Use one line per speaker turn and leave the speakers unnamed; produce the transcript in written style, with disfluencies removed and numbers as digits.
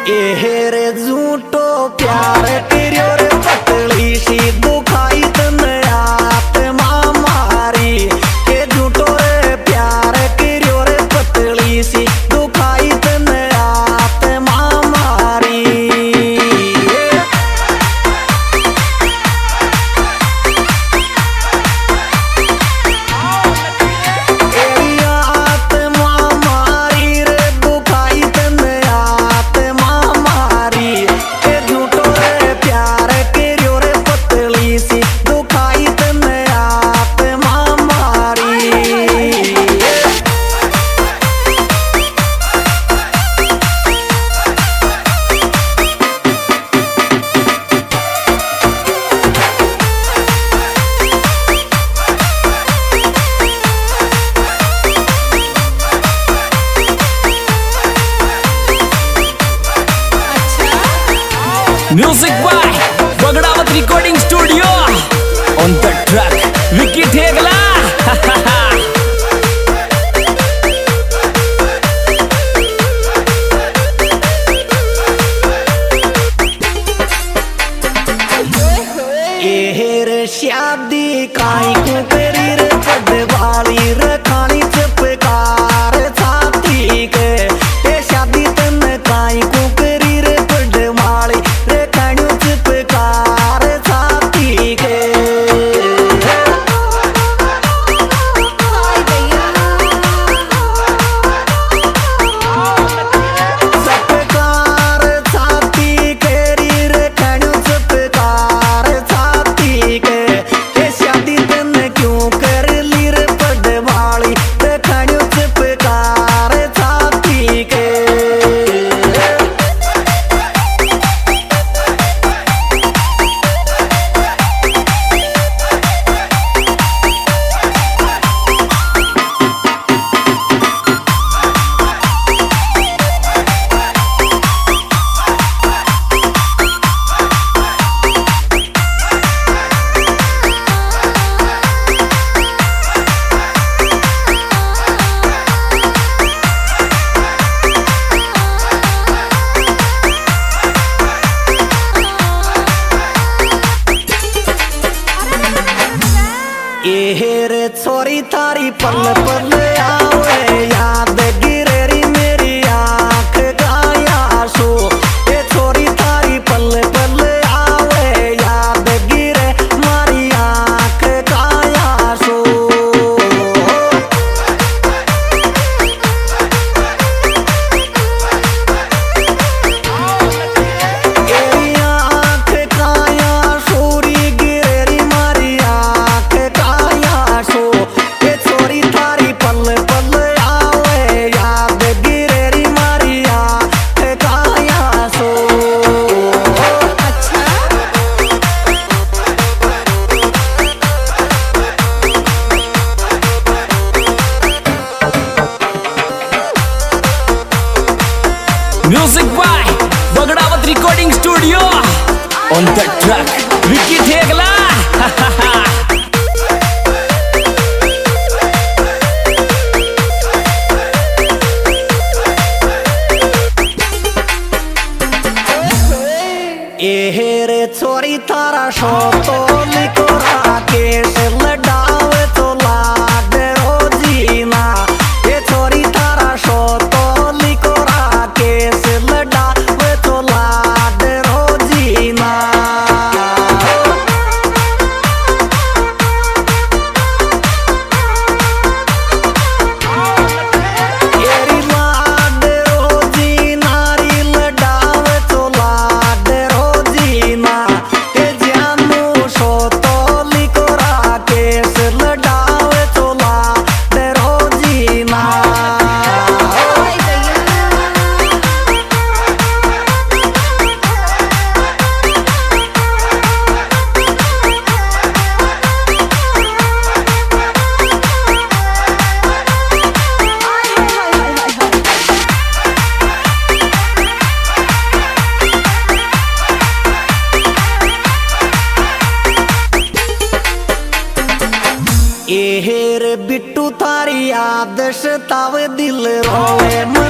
रे झूठो प्यार तेरियो रे पतली सी दुखाई तने आत्मा मारी के झूठो रे प्यार तेरियो रे पतली सी दुखाई तने आत्मा मारी
Music by Bagdawat Recording Studio. On the track, Vicky Thegla.
रे शादी काई को करी रे पडवाली रे खानी चपकार छाती के ए शादी तन काई को करी रे पडवाली रे खानी चपकार छाती के चपकार छाती केरी रे खानी चपकार छाती के ए शादी तन क्यों कर ली रे पडवाली रे खानी चपकार छाती के रे छोरी थारी पल पल आवे याद गिरेरी मेरी आँख का आंसू ए छोरी थारी पल पल आवे याद गिरे मारी आँख का आंसू एरी आँख का आंसू री गिरेरी मारी आँख का आंसू ए छोरी थारी पल पल आवे याद गिरेरी मारी आँख का आंसू
Music by Bagdawat Recording Studio. On the track, Vicky Thegla.
रे छोरी थारा शोतो लिकोरा केस लडावे तो लाड रोजीना ए छोरी थारा शोतो लिकोरा केस लडावे तो लाड रोजीना एरी लाड रोजीना री लडावे तो लाड रोजीना ए जानू शोतो लिकोरा केस लडावे तो लाड रोजीना रे बिट्टू थारी आदर्श ताव दिल रोवे